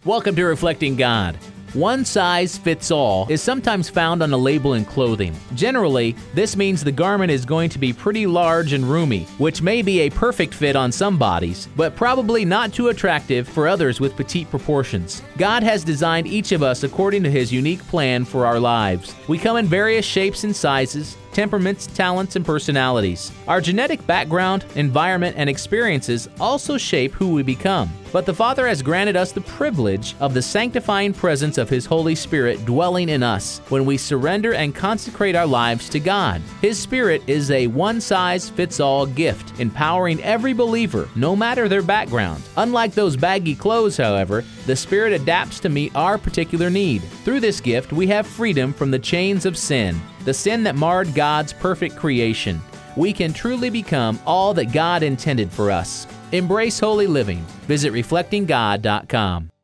Welcome to Reflecting God. One size fits all is sometimes found on a label in clothing. Generally, this means the garment is going to be pretty large and roomy, which may be a perfect fit on some bodies, but probably not too attractive for others with petite proportions. God has designed each of us according to His unique plan for our lives. We come in various shapes and sizes, temperaments, talents, and personalities. Our genetic background, environment, and experiences also shape who we become. But the Father has granted us the privilege of the sanctifying presence of His Holy Spirit dwelling in us when we surrender and consecrate our lives to God. His Spirit is a one-size-fits-all gift, empowering every believer, no matter their background. Unlike those baggy clothes, however, the Spirit adapts to meet our particular need. Through this gift, we have freedom from the chains of sin, the sin that marred God's perfect creation. We can truly become all that God intended for us. Embrace holy living. Visit reflectinggod.com.